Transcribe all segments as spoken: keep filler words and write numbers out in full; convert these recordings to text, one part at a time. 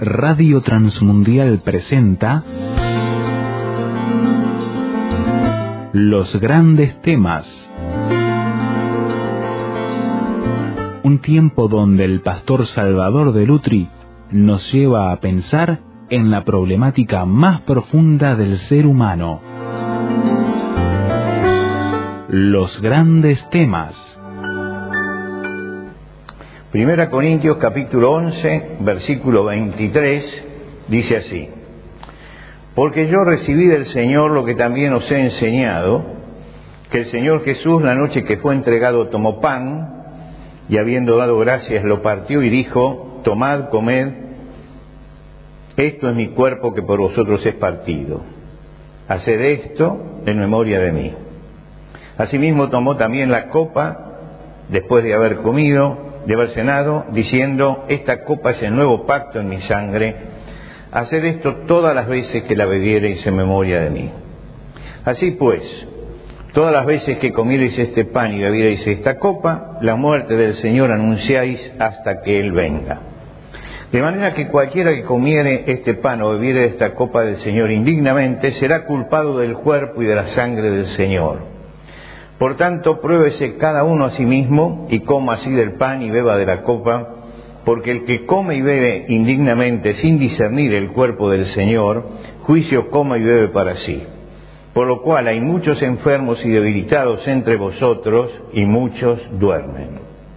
Radio Transmundial presenta Los Grandes Temas. Un tiempo donde el pastor Salvador de Lutri nos lleva a pensar en la problemática más profunda del ser humano. Los Grandes Temas. Primera Corintios capítulo once, versículo veintitrés, dice así: Porque yo recibí del Señor lo que también os he enseñado, que el Señor Jesús, la noche que fue entregado, tomó pan, y habiendo dado gracias, lo partió y dijo: Tomad, comed, esto es mi cuerpo que por vosotros es partido. Haced esto en memoria de mí. Asimismo tomó también la copa, después de haber comido, de haber cenado, diciendo: Esta copa es el nuevo pacto en mi sangre. Haced esto todas las veces que la bebiereis en memoria de mí. Así pues, todas las veces que comiereis este pan y bebiereis esta copa, la muerte del Señor anunciáis hasta que Él venga. De manera que cualquiera que comiere este pan o bebiere esta copa del Señor indignamente, será culpado del cuerpo y de la sangre del Señor. Por tanto, pruébese cada uno a sí mismo, y coma así del pan y beba de la copa, porque el que come y bebe indignamente sin discernir el cuerpo del Señor, juicio come y bebe para sí. Por lo cual hay muchos enfermos y debilitados entre vosotros, y muchos duermen.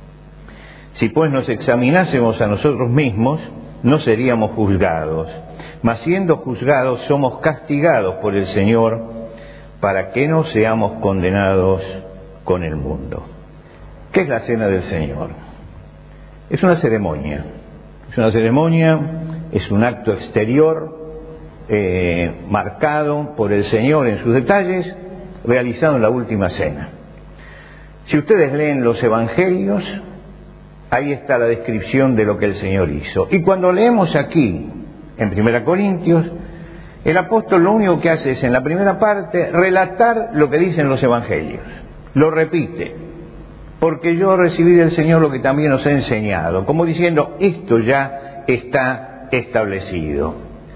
Si pues nos examinásemos a nosotros mismos, no seríamos juzgados, mas siendo juzgados somos castigados por el Señor, para que no seamos condenados con el mundo. ¿Qué es la cena del Señor? Es una ceremonia. Es una ceremonia, es un acto exterior eh, marcado por el Señor en sus detalles, realizado en la última cena. Si ustedes leen los Evangelios, ahí está la descripción de lo que el Señor hizo. Y cuando leemos aquí, en Primera Corintios, el apóstol lo único que hace es, en la primera parte, relatar lo que dicen los Evangelios. Lo repite. Porque yo recibí del Señor lo que también os he enseñado. Como diciendo, esto ya está establecido.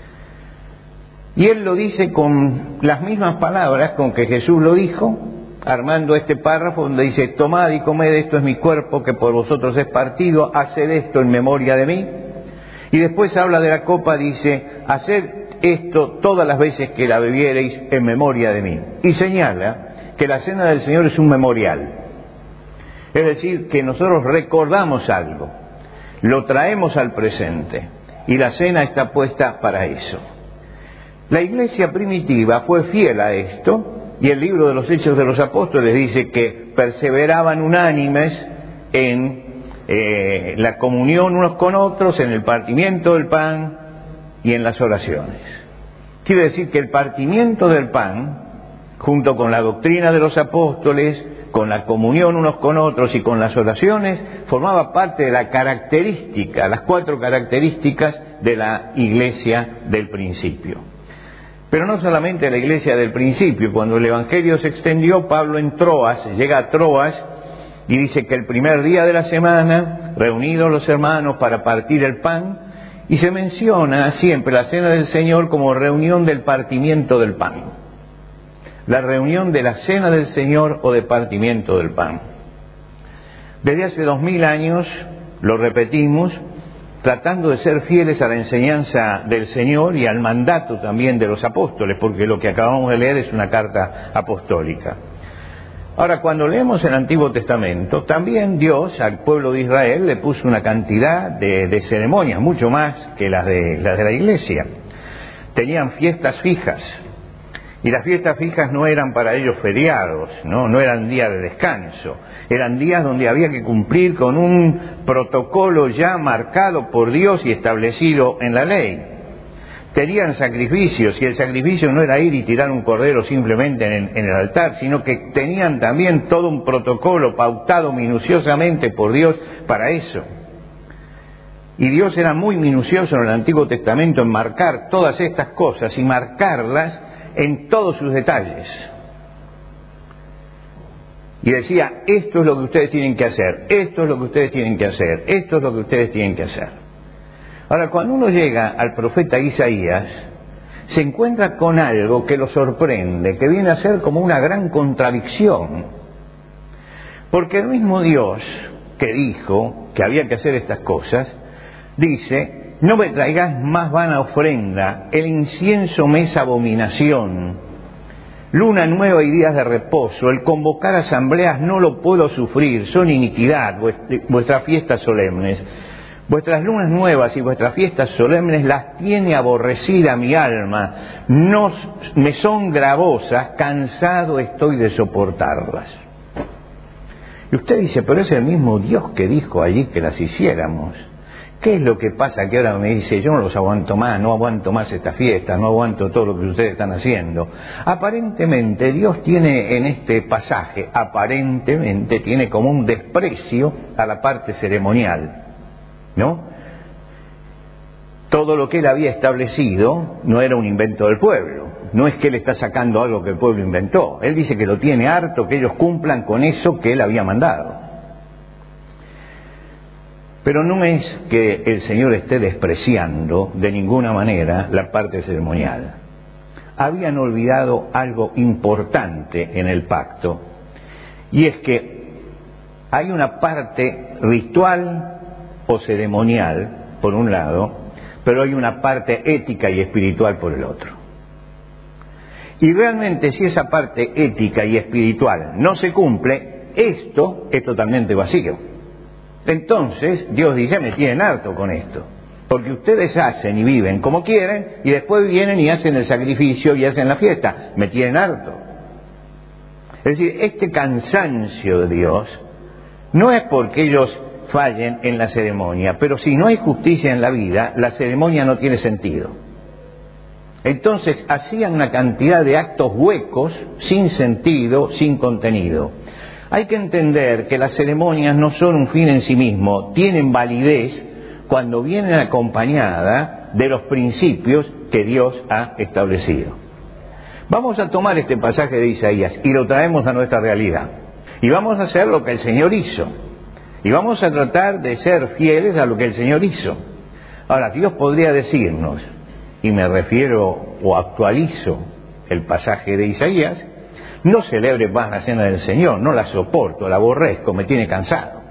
Y él lo dice con las mismas palabras con que Jesús lo dijo, armando este párrafo donde dice: Tomad y comed, esto es mi cuerpo que por vosotros es partido, haced esto en memoria de mí. Y después habla de la copa, dice: haced esto todas las veces que la bebiereis en memoria de mí. Y señala que la cena del Señor es un memorial. Es decir, que nosotros recordamos algo, lo traemos al presente, y la cena está puesta para eso. La iglesia primitiva fue fiel a esto, y el libro de los Hechos de los Apóstoles dice que perseveraban unánimes en eh, la comunión unos con otros, en el partimiento del pan y en las oraciones. Quiere decir que el partimiento del pan, junto con la doctrina de los apóstoles, con la comunión unos con otros y con las oraciones, formaba parte de la característica, las cuatro características de la iglesia del principio. Pero no solamente la iglesia del principio. Cuando el Evangelio se extendió, Pablo en Troas, llega a Troas y dice que el primer día de la semana, reunidos los hermanos para partir el pan, y se menciona siempre la cena del Señor como reunión del partimiento del pan. La reunión de la cena del Señor o de partimiento del pan. Desde hace dos mil años, lo repetimos, tratando de ser fieles a la enseñanza del Señor y al mandato también de los apóstoles, porque lo que acabamos de leer es una carta apostólica. Ahora, cuando leemos el Antiguo Testamento, también Dios al pueblo de Israel le puso una cantidad de, de ceremonias, mucho más que las de, las de la iglesia. Tenían fiestas fijas, y las fiestas fijas no eran para ellos feriados, no, no eran días de descanso, eran días donde había que cumplir con un protocolo ya marcado por Dios y establecido en la ley. Tenían sacrificios, y el sacrificio no era ir y tirar un cordero simplemente en el, en el altar, sino que tenían también todo un protocolo pautado minuciosamente por Dios para eso. Y Dios era muy minucioso en el Antiguo Testamento en marcar todas estas cosas y marcarlas en todos sus detalles. Y decía: esto es lo que ustedes tienen que hacer, esto es lo que ustedes tienen que hacer, esto es lo que ustedes tienen que hacer. Ahora, cuando uno llega al profeta Isaías, se encuentra con algo que lo sorprende, que viene a ser como una gran contradicción. Porque el mismo Dios que dijo que había que hacer estas cosas, dice: no me traigas más vana ofrenda, el incienso me es abominación, luna nueva y días de reposo, el convocar asambleas no lo puedo sufrir, son iniquidad vuestras fiestas solemnes. Vuestras lunas nuevas y vuestras fiestas solemnes las tiene aborrecida mi alma, no me son gravosas, cansado estoy de soportarlas. Y usted dice, pero es el mismo Dios que dijo allí que las hiciéramos. ¿Qué es lo que pasa que ahora me dice, yo no los aguanto más, no aguanto más estas fiestas, no aguanto todo lo que ustedes están haciendo? Aparentemente Dios tiene en este pasaje, aparentemente tiene como un desprecio a la parte ceremonial, ¿no? Todo lo que él había establecido no era un invento del pueblo, no es que él está sacando algo que el pueblo inventó. Él dice que lo tiene harto, que ellos cumplan con eso que él había mandado. Pero no es que el Señor esté despreciando de ninguna manera la parte ceremonial. Habían olvidado algo importante en el pacto, y es que hay una parte ritual o ceremonial, por un lado, pero hay una parte ética y espiritual por el otro. Y realmente, si esa parte ética y espiritual no se cumple, esto es totalmente vacío. Entonces, Dios dice, me tienen harto con esto, porque ustedes hacen y viven como quieren, y después vienen y hacen el sacrificio y hacen la fiesta, me tienen harto. Es decir, este cansancio de Dios no es porque ellos fallen en la ceremonia, pero si no hay justicia en la vida, la ceremonia no tiene sentido. Entonces hacían una cantidad de actos huecos, sin sentido, sin contenido. Hay que entender que las ceremonias no son un fin en sí mismo, tienen validez cuando vienen acompañadas de los principios que Dios ha establecido. Vamos a tomar este pasaje de Isaías y lo traemos a nuestra realidad. Y vamos a hacer lo que el Señor hizo. Y vamos a tratar de ser fieles a lo que el Señor hizo. Ahora, Dios podría decirnos, y me refiero o actualizo el pasaje de Isaías, no celebre más la cena del Señor, no la soporto, la aborrezco, me tiene cansado.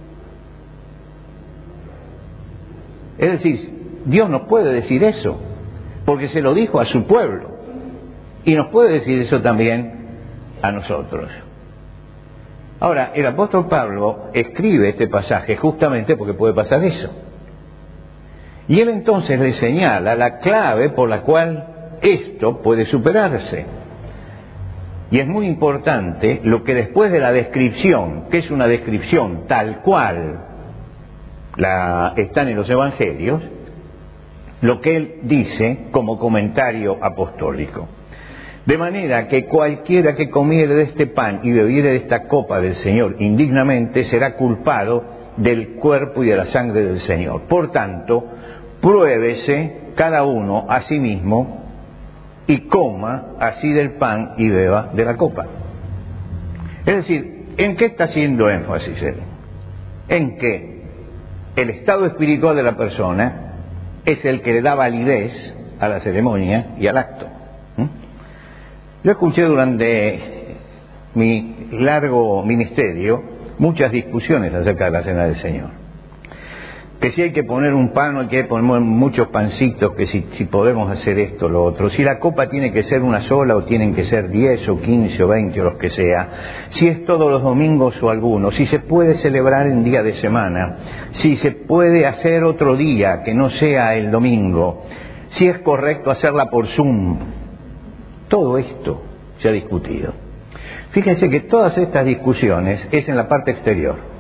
Es decir, Dios nos puede decir eso, porque se lo dijo a su pueblo, y nos puede decir eso también a nosotros. Ahora, el apóstol Pablo escribe este pasaje justamente porque puede pasar eso. Y él entonces le señala la clave por la cual esto puede superarse. Y es muy importante lo que después de la descripción, que es una descripción tal cual la están en los evangelios, lo que él dice como comentario apostólico. De manera que cualquiera que comiere de este pan y bebiere de esta copa del Señor indignamente será culpado del cuerpo y de la sangre del Señor. Por tanto, pruébese cada uno a sí mismo y coma así del pan y beba de la copa. Es decir, ¿en qué está haciendo énfasis él? En que el estado espiritual de la persona es el que le da validez a la ceremonia y al acto. ¿Mm? Yo escuché durante mi largo ministerio muchas discusiones acerca de la cena del Señor. Que si hay que poner un pan, hay que poner muchos pancitos, que si, si podemos hacer esto o lo otro, si la copa tiene que ser una sola o tienen que ser diez o quince o veinte o los que sea, si es todos los domingos o algunos, si se puede celebrar en día de semana, si se puede hacer otro día que no sea el domingo, si es correcto hacerla por Zoom. Todo esto se ha discutido. Fíjense que todas estas discusiones es en la parte exterior.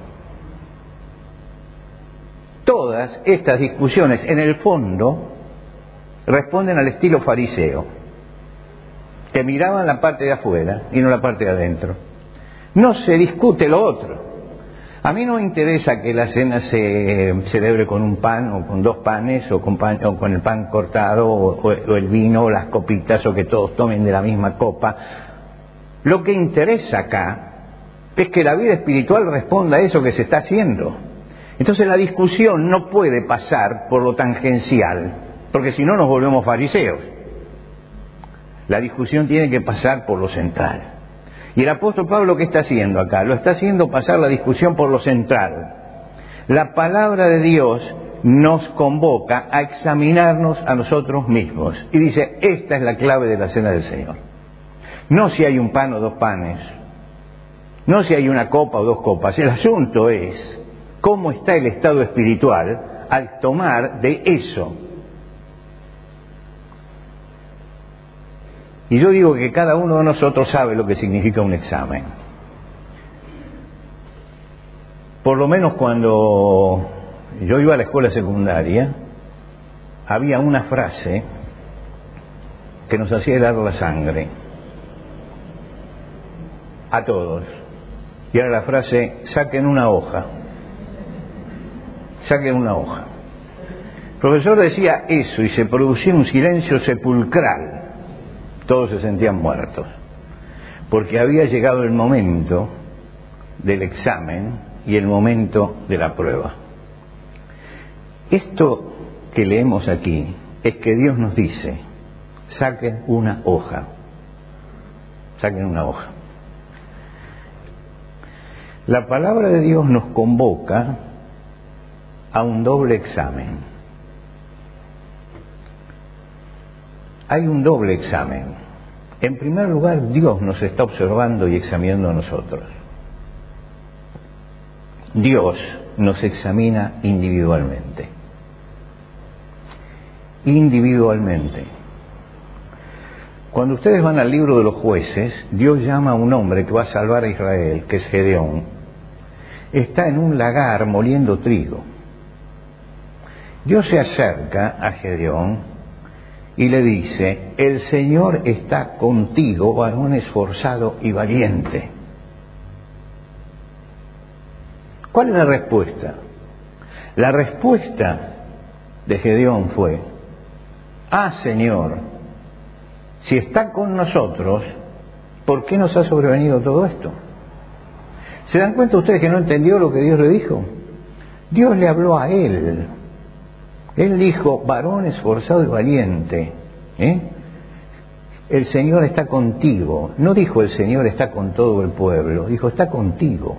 Todas estas discusiones, en el fondo, responden al estilo fariseo, que miraban la parte de afuera y no la parte de adentro. No se discute lo otro. A mí no me interesa que la cena se celebre con un pan o con dos panes o con, pan, o con el pan cortado o, o, o el vino o las copitas o que todos tomen de la misma copa. Lo que interesa acá es que la vida espiritual responda a eso que se está haciendo. Entonces la discusión no puede pasar por lo tangencial, porque si no nos volvemos fariseos. La discusión tiene que pasar por lo central. Y el apóstol Pablo, ¿qué está haciendo acá? Lo está haciendo pasar la discusión por lo central. La palabra de Dios nos convoca a examinarnos a nosotros mismos. Y dice, esta es la clave de la cena del Señor. No si hay un pan o dos panes, no si hay una copa o dos copas. El asunto es cómo está el estado espiritual al tomar de eso. Y yo digo que cada uno de nosotros sabe lo que significa un examen. Por lo menos cuando yo iba a la escuela secundaria, había una frase que nos hacía helar la sangre a todos. Y era la frase, saquen una hoja. Saquen una hoja. El profesor decía eso y se producía un silencio sepulcral. Todos se sentían muertos. Porque había llegado el momento del examen y el momento de la prueba. Esto que leemos aquí es que Dios nos dice, saquen una hoja. Saquen una hoja. La palabra de Dios nos convoca a un doble examen. Hay un doble examen. En primer lugar, Dios nos está observando y examinando a nosotros. Dios nos examina individualmente. Individualmente. Cuando ustedes van al libro de los jueces, Dios llama a un hombre que va a salvar a Israel, que es Gedeón. Está en un lagar moliendo trigo. Dios se acerca a Gedeón y le dice, el Señor está contigo, varón esforzado y valiente. ¿Cuál es la respuesta? La respuesta de Gedeón fue, ah, Señor, si está con nosotros, ¿por qué nos ha sobrevenido todo esto? ¿Se dan cuenta ustedes que no entendió lo que Dios le dijo? Dios le habló a él. Él dijo, varón esforzado y valiente, ¿eh? El Señor está contigo. No dijo el Señor está con todo el pueblo, dijo está contigo.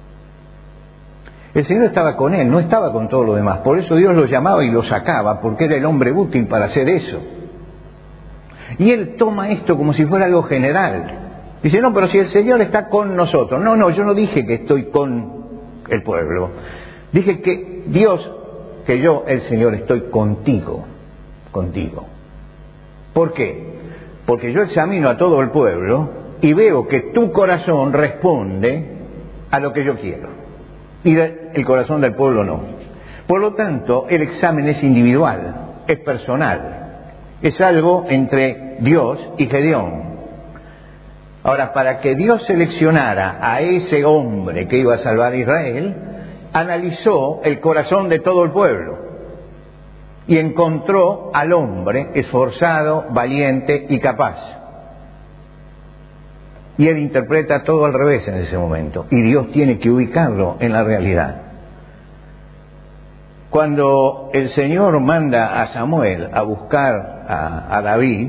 El Señor estaba con él, no estaba con todo lo demás. Por eso Dios lo llamaba y lo sacaba, porque era el hombre útil para hacer eso. Y él toma esto como si fuera algo general. Dice, no, pero si el Señor está con nosotros. No, no, yo no dije que estoy con el pueblo. Dije que Dios, que yo, el Señor, estoy contigo. Contigo. ¿Por qué? Porque yo examino a todo el pueblo y veo que tu corazón responde a lo que yo quiero. Y el corazón del pueblo no. Por lo tanto, el examen es individual, es personal. Es algo entre Dios y Gedeón. Ahora, para que Dios seleccionara a ese hombre que iba a salvar a Israel, analizó el corazón de todo el pueblo y encontró al hombre esforzado, valiente y capaz. Y él interpreta todo al revés en ese momento. Y Dios tiene que ubicarlo en la realidad. Cuando el Señor manda a Samuel a buscar a, a David,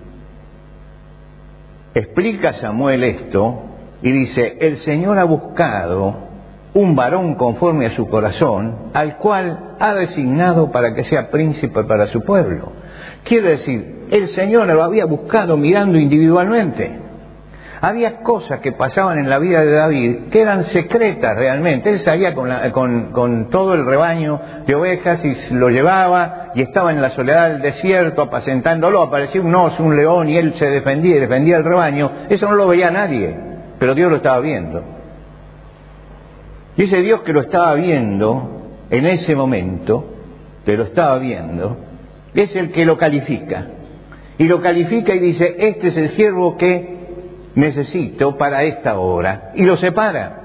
explica Samuel esto y dice, el Señor ha buscado un varón conforme a su corazón, al cual ha designado para que sea príncipe para su pueblo. Quiere decir, el Señor lo había buscado mirando individualmente. Había cosas que pasaban en la vida de David que eran secretas realmente. Él salía con, la, con, con todo el rebaño de ovejas y lo llevaba y estaba en la soledad del desierto apacentándolo. Aparecía un oso, un león y él se defendía y defendía el rebaño. Eso no lo veía nadie, pero Dios lo estaba viendo. Y ese Dios que lo estaba viendo en ese momento, que lo estaba viendo, es el que lo califica. Y lo califica y dice, este es el siervo que necesito para esta hora, y lo separa.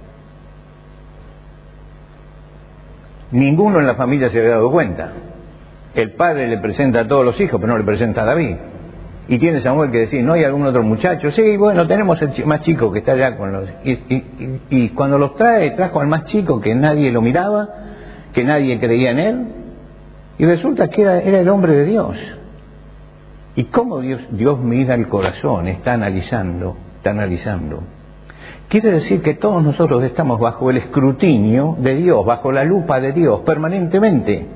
Ninguno en la familia se había dado cuenta. El padre le presenta a todos los hijos, pero no le presenta a David. Y tiene Samuel que decir, ¿no hay algún otro muchacho? Sí, bueno, tenemos el más chico que está allá con los... Y, y, y, y cuando los trae, trajo al más chico que nadie lo miraba, que nadie creía en él, y resulta que era, era el hombre de Dios. ¿Y cómo Dios, Dios mira el corazón? Está analizando, está analizando. Quiere decir que todos nosotros estamos bajo el escrutinio de Dios, bajo la lupa de Dios, permanentemente.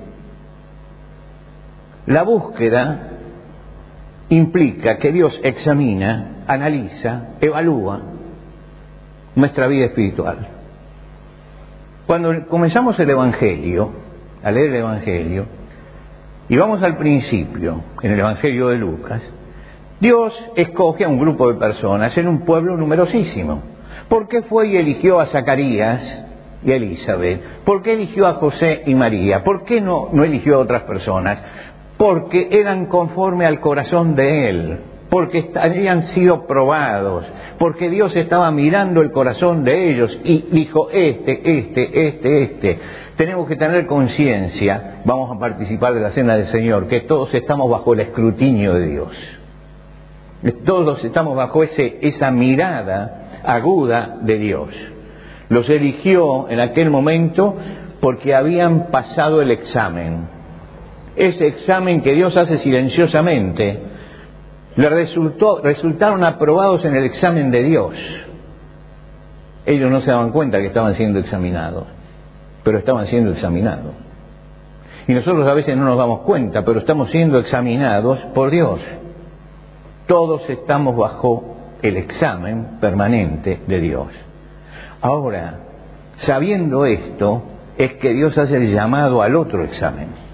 La búsqueda implica que Dios examina, analiza, evalúa nuestra vida espiritual. Cuando comenzamos el Evangelio, a leer el Evangelio, y vamos al principio, en el Evangelio de Lucas, Dios escoge a un grupo de personas en un pueblo numerosísimo. ¿Por qué fue y eligió a Zacarías y a Elizabeth? ¿Por qué eligió a José y María? ¿Por qué no, no eligió a otras personas? Porque eran conforme al corazón de Él, porque habían sido probados, porque Dios estaba mirando el corazón de ellos y dijo, este, este, este, este. Tenemos que tener conciencia, vamos a participar de la Cena del Señor, que todos estamos bajo el escrutinio de Dios. Todos estamos bajo ese, esa mirada aguda de Dios. Los eligió en aquel momento porque habían pasado el examen. Ese examen que Dios hace silenciosamente, le resultó, resultaron aprobados en el examen de Dios. Ellos no se daban cuenta que estaban siendo examinados, pero estaban siendo examinados. Y nosotros a veces no nos damos cuenta, pero estamos siendo examinados por Dios. Todos estamos bajo el examen permanente de Dios. Ahora, sabiendo esto, es que Dios hace el llamado al otro examen.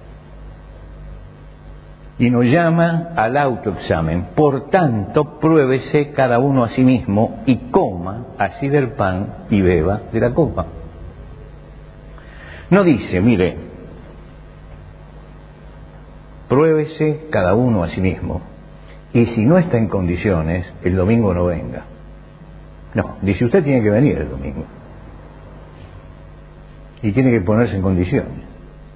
Y nos llama al autoexamen. Por tanto, pruébese cada uno a sí mismo y coma así del pan y beba de la copa. No dice, mire, pruébese cada uno a sí mismo. Y si no está en condiciones, el domingo no venga. No, dice, usted tiene que venir el domingo. Y tiene que ponerse en condiciones.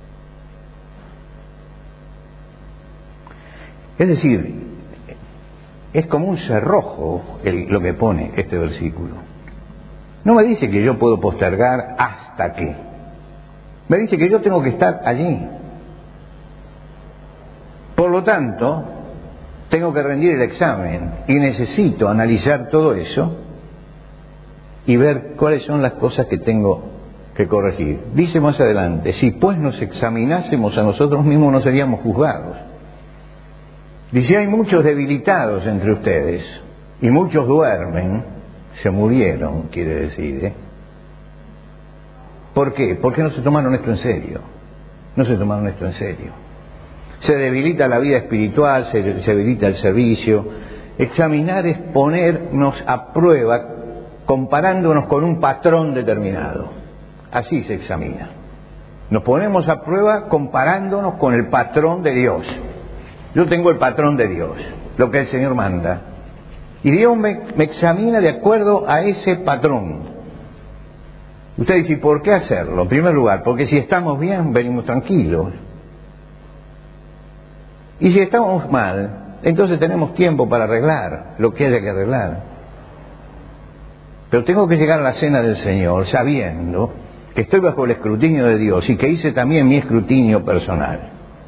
Es decir, es como un cerrojo el, lo que pone este versículo. No me dice que yo puedo postergar hasta que. Me dice que yo tengo que estar allí. Por lo tanto, tengo que rendir el examen y necesito analizar todo eso y ver cuáles son las cosas que tengo que corregir. Dice más adelante, si pues nos examinásemos a nosotros mismos no seríamos juzgados. Dice, hay muchos debilitados entre ustedes y muchos duermen, se murieron, quiere decir. ¿eh? ¿Por qué? Porque no se tomaron esto en serio. No se tomaron esto en serio. Se debilita la vida espiritual, se, se debilita el servicio. Examinar es ponernos a prueba comparándonos con un patrón determinado. Así se examina. Nos ponemos a prueba comparándonos con el patrón de Dios. Yo tengo el patrón de Dios, lo que el Señor manda. Y Dios me, me examina de acuerdo a ese patrón. Usted dice, ¿por qué hacerlo? En primer lugar, porque si estamos bien, venimos tranquilos. Y si estamos mal, entonces tenemos tiempo para arreglar lo que haya que arreglar. Pero tengo que llegar a la cena del Señor sabiendo que estoy bajo el escrutinio de Dios y que hice también mi escrutinio personal.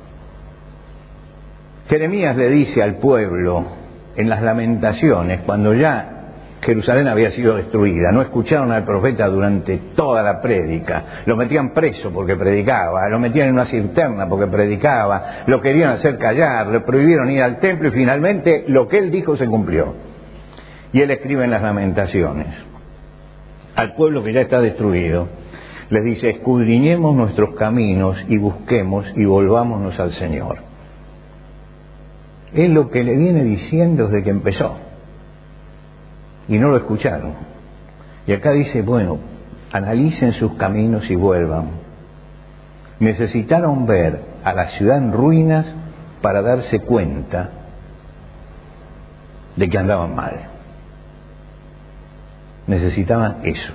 Jeremías le dice al pueblo en las lamentaciones, cuando ya Jerusalén había sido destruida, no escucharon al profeta durante toda la prédica, lo metían preso porque predicaba, lo metían en una cisterna porque predicaba, lo querían hacer callar, le prohibieron ir al templo y finalmente lo que él dijo se cumplió. Y él escribe en las lamentaciones al pueblo que ya está destruido, les dice, escudriñemos nuestros caminos y busquemos y volvámonos al Señor. Es lo que le viene diciendo desde que empezó. Y no lo escucharon. Y acá dice, bueno, analicen sus caminos y vuelvan. Necesitaron ver a la ciudad en ruinas para darse cuenta de que andaban mal. Necesitaban eso.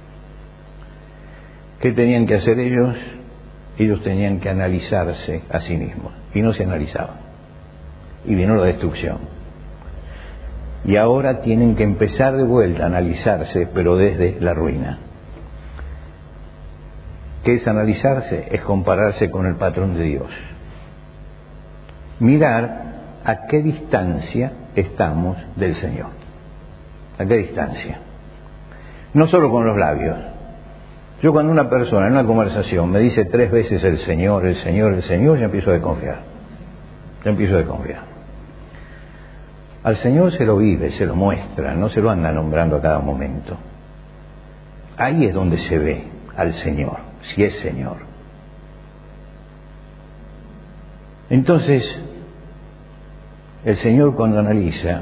¿Qué tenían que hacer ellos? Ellos tenían que analizarse a sí mismos. Y no se analizaban. Y vino la destrucción. Y ahora tienen que empezar de vuelta a analizarse, pero desde la ruina. ¿Qué es analizarse? Es compararse con el patrón de Dios. Mirar a qué distancia estamos del Señor. ¿A qué distancia? No solo con los labios. Yo cuando una persona en una conversación me dice tres veces el Señor, el Señor, el Señor, ya empiezo a desconfiar. Ya empiezo a desconfiar. Al Señor se lo vive, se lo muestra, no se lo anda nombrando a cada momento. Ahí es donde se ve al Señor, si es Señor. Entonces, el Señor cuando analiza,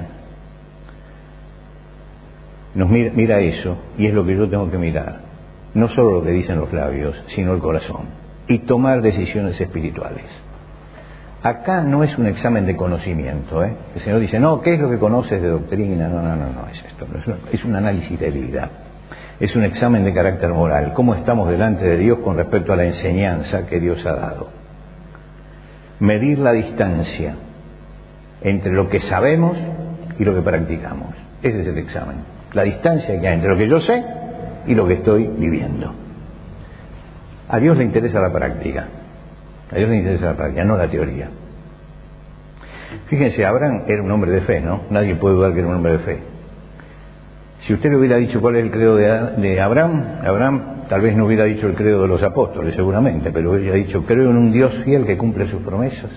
nos mira, mira eso, y es lo que yo tengo que mirar. No solo lo que dicen los labios, sino el corazón. Y tomar decisiones espirituales. Acá no es un examen de conocimiento, ¿eh? El Señor dice, no, ¿qué es lo que conoces de doctrina? No, no, no, no es esto. No es, un, es un análisis de vida. Es un examen de carácter moral. ¿Cómo estamos delante de Dios con respecto a la enseñanza que Dios ha dado? Medir la distancia entre lo que sabemos y lo que practicamos. Ese es el examen. La distancia que hay entre lo que yo sé y lo que estoy viviendo. A Dios le interesa la práctica. A Dios le interesa la práctica, no la teoría. Fíjense, Abraham era un hombre de fe, ¿no? Nadie puede dudar que era un hombre de fe. Si usted le hubiera dicho cuál es el credo de, de Abraham, Abraham tal vez no hubiera dicho el credo de los apóstoles, seguramente, pero hubiera dicho, creo en un Dios fiel que cumple sus promesas.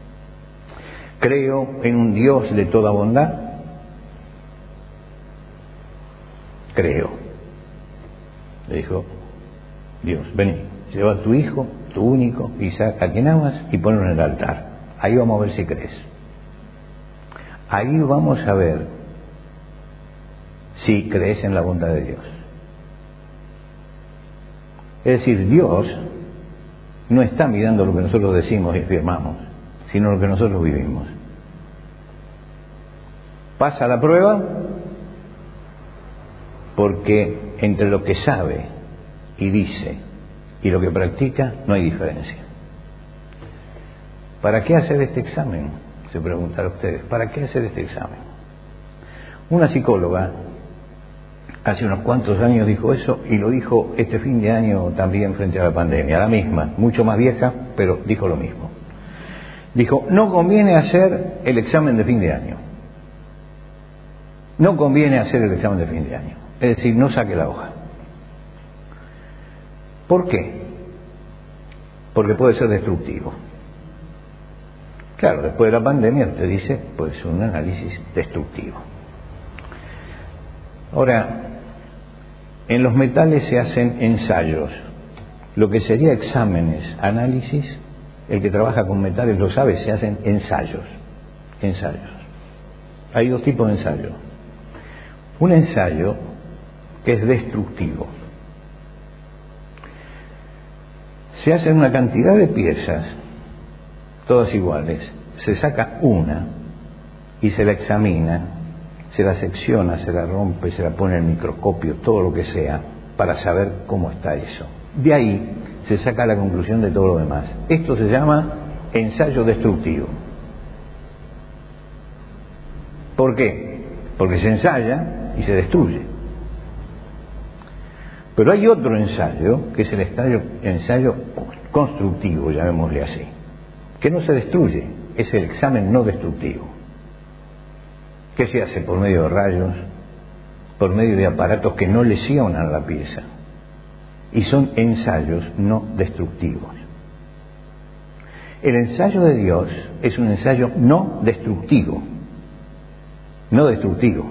Creo en un Dios de toda bondad. Creo. Le dijo Dios, ven, lleva a tu hijo, tu único, Isaac, a quien amas, y ponlo en el altar. Ahí vamos a ver si crees. Ahí vamos a ver si crees en la bondad de Dios. Es decir, Dios no está mirando lo que nosotros decimos y afirmamos, sino lo que nosotros vivimos. Pasa la prueba porque entre lo que sabe y dice y lo que practica no hay diferencia. ¿Para qué hacer este examen? Se preguntarán ustedes. ¿Para qué hacer este examen? Una psicóloga hace unos cuantos años dijo eso y lo dijo este fin de año también frente a la pandemia, la misma, mucho más vieja, pero dijo lo mismo. Dijo, no conviene hacer el examen de fin de año. No conviene hacer el examen de fin de año. Es decir, no saque la hoja. ¿Por qué? Porque puede ser destructivo. Claro, después de la pandemia, usted dice, pues un análisis destructivo. Ahora, en los metales se hacen ensayos. Lo que sería exámenes, análisis, el que trabaja con metales lo sabe, se hacen ensayos. Ensayos. Hay dos tipos de ensayos. Un ensayo que es destructivo. Se hacen una cantidad de piezas, todas iguales, se saca una y se la examina, se la secciona, se la rompe, se la pone en el microscopio, todo lo que sea, para saber cómo está eso. De ahí se saca la conclusión de todo lo demás. Esto se llama ensayo destructivo. ¿Por qué? Porque se ensaya y se destruye. Pero hay otro ensayo, que es el ensayo, ensayo constructivo, llamémosle así, que no se destruye, es el examen no destructivo. ¿Qué se hace? Por medio de rayos, por medio de aparatos que no lesionan la pieza. Y son ensayos no destructivos. El ensayo de Dios es un ensayo no destructivo. No destructivo.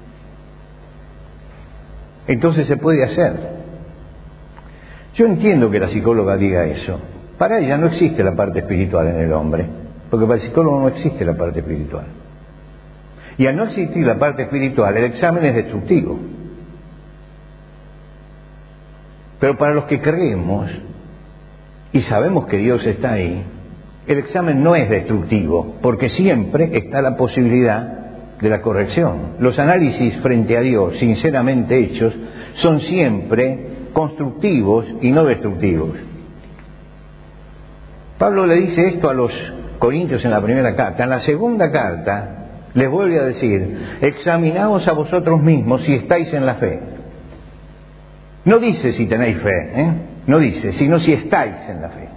Entonces se puede hacer. Yo entiendo que la psicóloga diga eso. Para ella no existe la parte espiritual en el hombre, porque para el psicólogo no existe la parte espiritual. Y al no existir la parte espiritual, el examen es destructivo. Pero para los que creemos y sabemos que Dios está ahí, el examen no es destructivo, porque siempre está la posibilidad de la corrección. Los análisis frente a Dios, sinceramente hechos, son siempre constructivos y no destructivos. Pablo le dice esto a los Corintios en la primera carta. En la segunda carta les vuelve a decir, examinaos a vosotros mismos si estáis en la fe. No dice si tenéis fe, ¿eh? No dice, sino si estáis en la fe.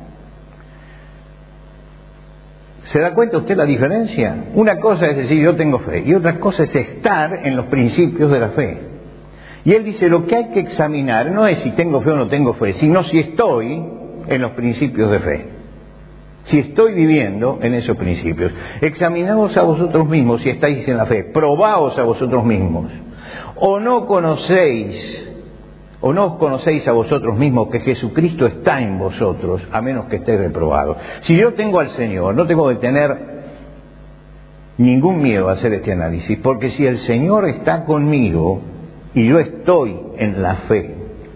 ¿Se da cuenta usted la diferencia? Una cosa es decir, yo tengo fe, y otra cosa es estar en los principios de la fe. Y él dice, lo que hay que examinar no es si tengo fe o no tengo fe, sino si estoy en los principios de fe. Si estoy viviendo en esos principios. Examinaos a vosotros mismos si estáis en la fe. Probaos a vosotros mismos. O no conocéis, o no os conocéis a vosotros mismos que Jesucristo está en vosotros, a menos que estéis reprobados. Si yo tengo al Señor, no tengo que tener ningún miedo a hacer este análisis, porque si el Señor está conmigo y yo estoy en la fe,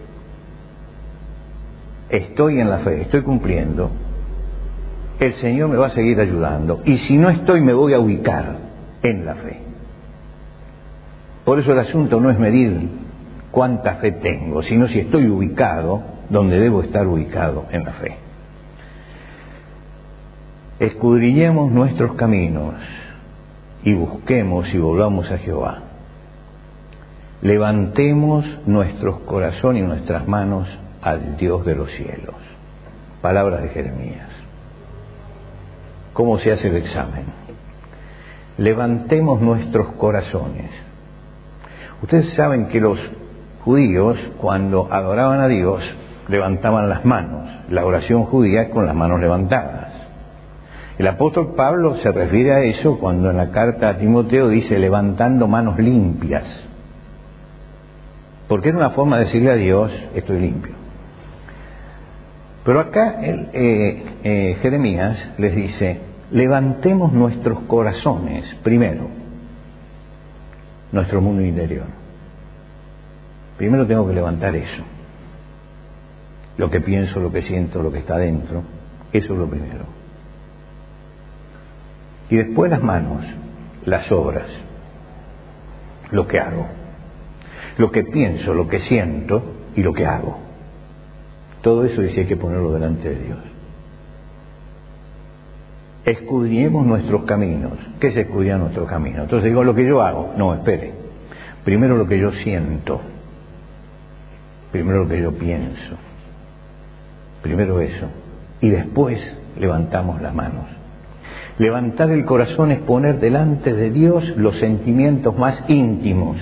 estoy en la fe, estoy cumpliendo, el Señor me va a seguir ayudando. Y si no estoy, me voy a ubicar en la fe. Por eso el asunto no es medir cuánta fe tengo, sino si estoy ubicado donde debo estar ubicado en la fe. Escudriñemos nuestros caminos y busquemos y volvamos a Jehová. Levantemos nuestros corazones y nuestras manos al Dios de los cielos. Palabras de Jeremías. ¿Cómo se hace el examen? Levantemos nuestros corazones. Ustedes saben que los judíos, cuando adoraban a Dios, levantaban las manos. La oración judía es con las manos levantadas. El apóstol Pablo se refiere a eso cuando en la carta a Timoteo dice levantando manos limpias. Porque era una forma de decirle a Dios, estoy limpio. Pero acá el, eh, eh, Jeremías les dice, levantemos nuestros corazones primero, nuestro mundo interior. Primero tengo que levantar eso. Lo que pienso, lo que siento, lo que está dentro, eso es lo primero. Y después las manos, las obras, lo que hago. Lo que pienso, lo que siento y lo que hago. Todo eso dice hay que ponerlo delante de Dios. Escudriñemos nuestros caminos. ¿Qué es escudriñar nuestros caminos? Entonces digo, lo que yo hago. No, espere. Primero lo que yo siento. Primero lo que yo pienso. Primero eso. Y después levantamos las manos. Levantar el corazón es poner delante de Dios los sentimientos más íntimos.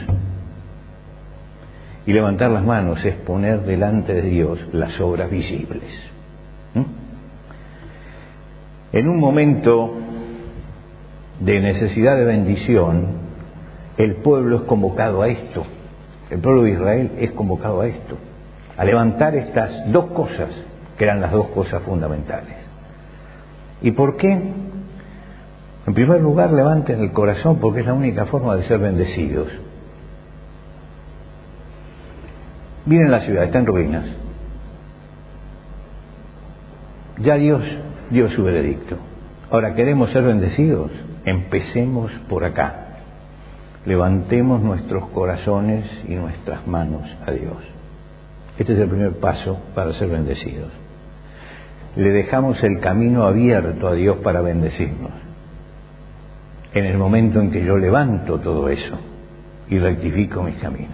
Y levantar las manos es poner delante de Dios las obras visibles. ¿Mm? En un momento de necesidad de bendición, el pueblo es convocado a esto. El pueblo de Israel es convocado a esto. A levantar estas dos cosas, que eran las dos cosas fundamentales. ¿Y por qué? En primer lugar, levanten el corazón porque es la única forma de ser bendecidos. Miren la ciudad, está en ruinas. Ya Dios dio su veredicto. Ahora, ¿queremos ser bendecidos? Empecemos por acá. Levantemos nuestros corazones y nuestras manos a Dios. Este es el primer paso para ser bendecidos. Le dejamos el camino abierto a Dios para bendecirnos. En el momento en que yo levanto todo eso y rectifico mis caminos.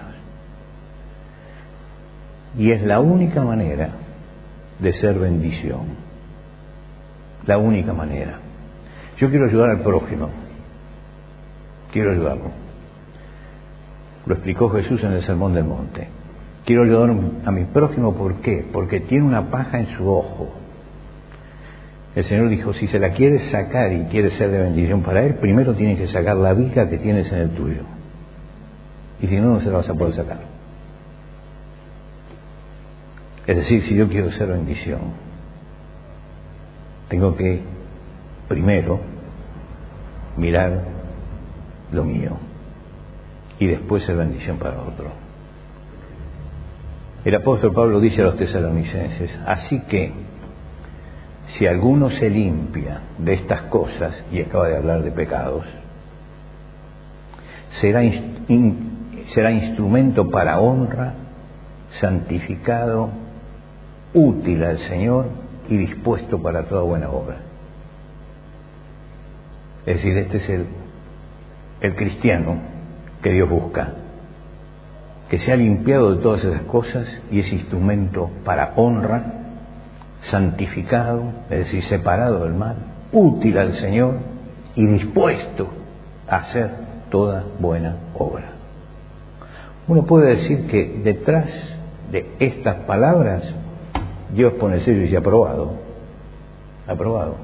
Y es la única manera de ser bendición. La única manera. Yo quiero ayudar al prójimo. Quiero ayudarlo. Lo explicó Jesús en el Sermón del Monte. Quiero ayudar a mi prójimo, ¿por qué? Porque tiene una paja en su ojo. El Señor dijo, si se la quieres sacar y quieres ser de bendición para él, primero tienes que sacar la viga que tienes en el tuyo. Y si no, no se la vas a poder sacar. Es decir, si yo quiero ser bendición, tengo que primero mirar lo mío y después ser bendición para otro. El apóstol Pablo dice a los tesalonicenses, así que si alguno se limpia de estas cosas, y acaba de hablar de pecados, será, in, será instrumento para honra, santificado, útil al Señor y dispuesto para toda buena obra. Es decir, este es el, el cristiano que Dios busca. que se ha limpiado de todas esas cosas y es instrumento para honra, santificado, es decir, separado del mal, útil al Señor y dispuesto a hacer toda buena obra. Uno puede decir que detrás de estas palabras Dios pone el sello y dice aprobado, aprobado.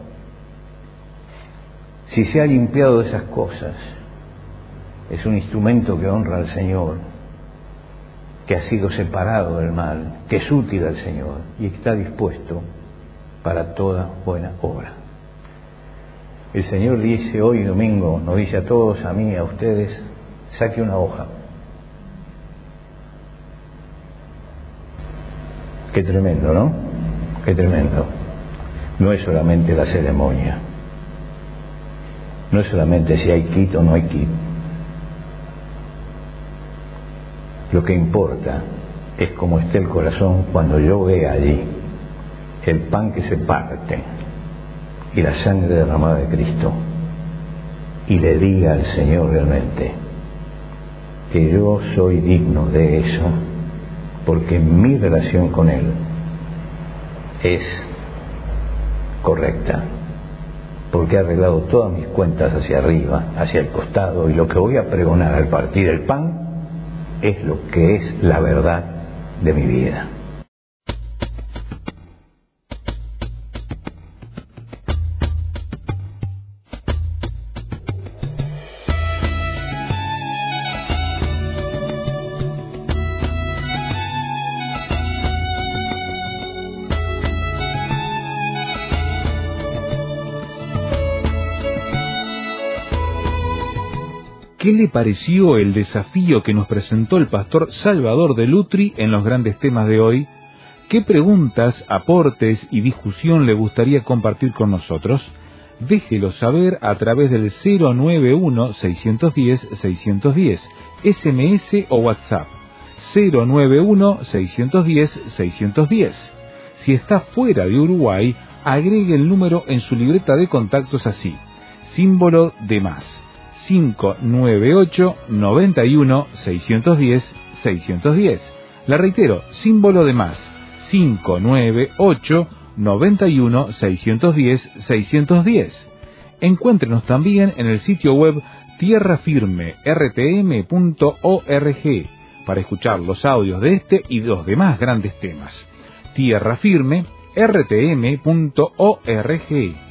Si se ha limpiado de esas cosas, es un instrumento que honra al Señor, que ha sido separado del mal, que es útil al Señor y está dispuesto para toda buena obra. El Señor dice hoy domingo, nos dice a todos, a mí, a ustedes, saque una hoja. Qué tremendo, ¿no? Qué tremendo. No es solamente la ceremonia, no es solamente si hay kit o no hay kit. Lo que importa es cómo esté el corazón cuando yo vea allí el pan que se parte y la sangre derramada de Cristo y le diga al Señor realmente que yo soy digno de eso, porque mi relación con Él es correcta, porque he arreglado todas mis cuentas hacia arriba, hacia el costado, y lo que voy a pregonar al partir el pan es lo que es la verdad de mi vida. ¿Qué le pareció el desafío que nos presentó el pastor Salvador de Lutri en los grandes temas de hoy? ¿Qué preguntas, aportes y discusión le gustaría compartir con nosotros? Déjelo saber a través del cero nueve uno, seis uno cero, seis uno cero, S M S o WhatsApp cero nueve uno, seis uno cero, seis uno cero. Si está fuera de Uruguay, agregue el número en su libreta de contactos así, símbolo de más. cinco nueve ocho, nueve uno, seis uno cero, seis uno cero. La reitero, símbolo de más, cinco nueve ocho, nueve uno, seis uno cero, seis uno cero. Encuéntrenos también en el sitio web tierra firme r t m punto org para escuchar los audios de este y los demás grandes temas. tierra firme r t m punto org.